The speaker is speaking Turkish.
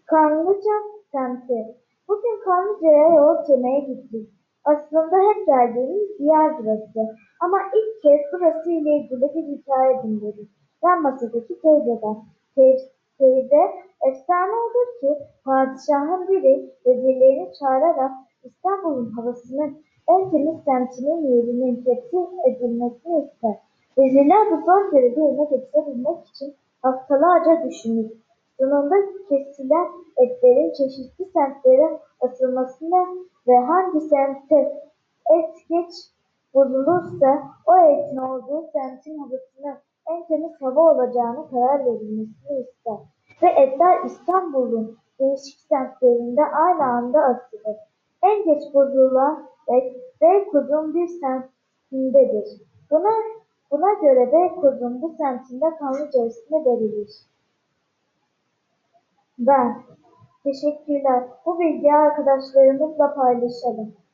Kanlıca semti. Bugün Kanlıca'ya yoğurt gittik. Aslında hep geldiğimiz bir yer burası. Ama ilk kez burası ile ilgili bir hikaye dinledik. Yan masadaki teyzeden. Teyze efsane olur ki padişahın biri vezirlerini çağırarak İstanbul'un havasının en temiz semtinin yerinin tetkik edilmesini ister. Vezirler bu zor görevi yerine getirebilmek için haftalarca düşünür. Sonunda kesilen etlerin çeşitli semtlere atılmasını ve hangi semtte et geç bozulursa o etin olduğu semtin havasının en temiz hava olacağına karar verilmesini ister. Ve etler İstanbul'un değişik semtlerinde aynı anda atılır. En geç bozulan et Beykoz'un bir semtindedir. Buna göre Beykoz'un bu semtinde Kanlıca ismi verilir. Ben. Teşekkürler. Bu bilgiyi arkadaşlarımızla paylaşalım.